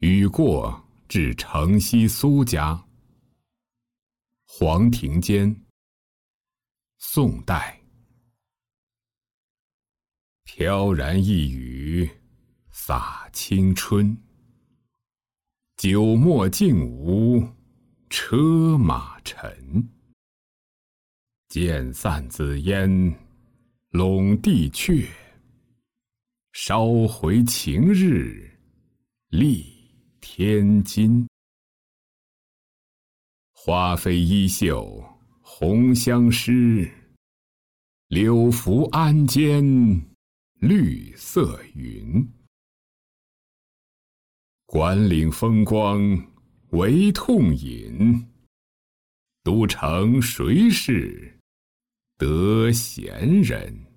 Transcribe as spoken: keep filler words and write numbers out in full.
雨过至城西苏家。黄庭坚，宋代。飘然一羽洒青春，酒墨竟无车马尘。渐散紫烟笼地阙，烧回晴日丽天津。花飞衣袖红相湿，柳拂鞍间绿色云。管岭风光唯痛饮，都城谁是得闲人？